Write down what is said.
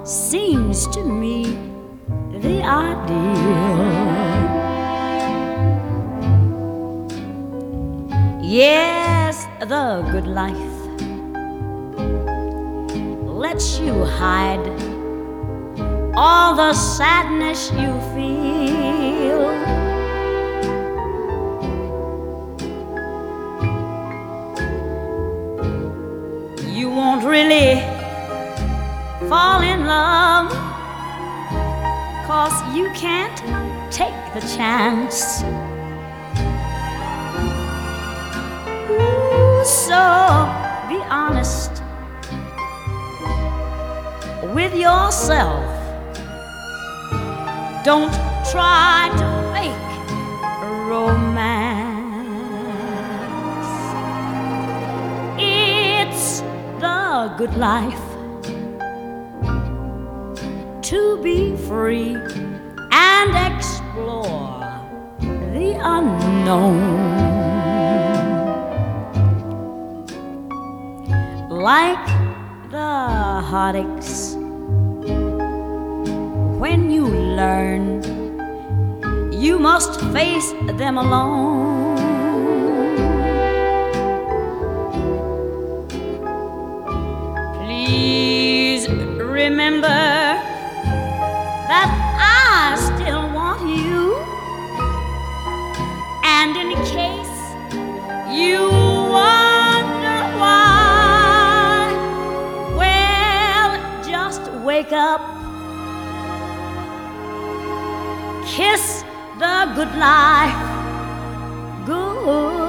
seems to me the ideal. Yes, the good life lets you hide all the sadness you feel. You won't really fall in love, 'cause you can't take the chance. Ooh, so be honest with yourself. Don't try to fake romance. It's the good life to be free and explore the unknown. Like the heartaches when you learn you must face them alone. Please remember that I still want you, and in case you wonder why, well, just wake up, kiss the good life good